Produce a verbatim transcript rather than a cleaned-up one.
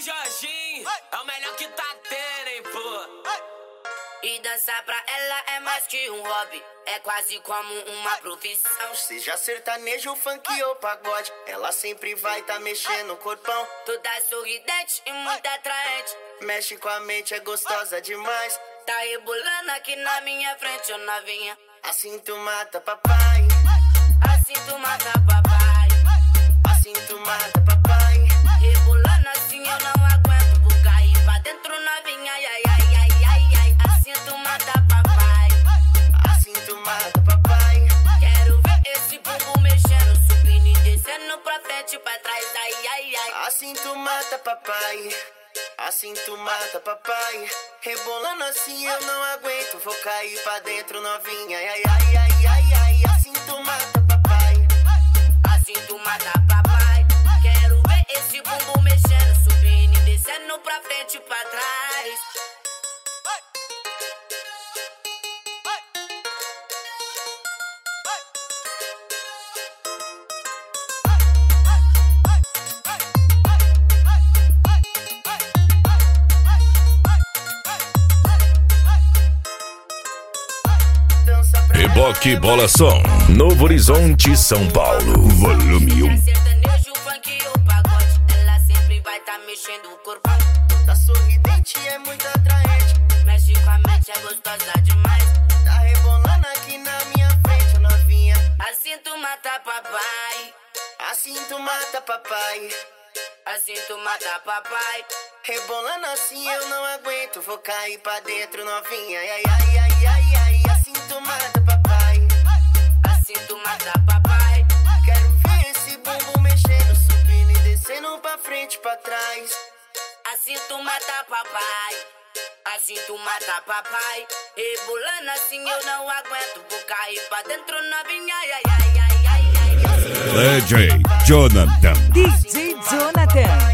D J Jorginho é o melhor que tá tendo, hein, pô. E dançar pra ela é mais que um hobby, é quase como uma profissão. Seja sertanejo, funk ou pagode, ela sempre vai tá mexendo o corpão. Toda sorridente e muito atraente, mexe com a mente, é gostosa demais. Tá rebolando aqui na minha frente, ô novinha. Assim tu mata papai, assim tu mata papai, assim tu mata papai. Rebolando assim eu não aguento, vou cair pra dentro novinha, ai, ai, ai, ai, ai, ai. Assim tu mata papai, assim tu mata papai. Quero ver esse bumbum mexendo, subindo e descendo pra frente e pra trás, ai, ai, ai. Assim tu mata papai, assim tu mata papai. Rebolando assim eu não aguento, vou cair pra dentro novinha, ai, ai, ai, ai, ai. Assim tu mata papai, assim tu mata papai. Quero ver esse bumbum mexendo, subindo e descendo pra frente e pra trás. Reboque Bola Som, Novo Horizonte, São Paulo, volume um. Sertanejo, funk ou pagode, ela sempre vai tá mexendo o corpo. Tá sorridente, é muito atraente, mexe com a mente, é gostosa demais. Tá rebolando aqui na minha frente, novinha. Assim tu mata papai, assim tu mata papai, assim tu mata papai. Rebolando assim eu não aguento, vou cair pra dentro novinha, ai, ai, ai, ai, ai. Assim tu mata papai, assim tu mata papai. Quero ver esse bumbum mexendo, subindo e descendo pra frente e pra trás. Assim tu mata papai, assim tu mata papai. Rebolando assim eu não aguento, vou cair pra dentro novinha, ai, ai, ai, ai, ai. D J Jonathan, D J Jonathan.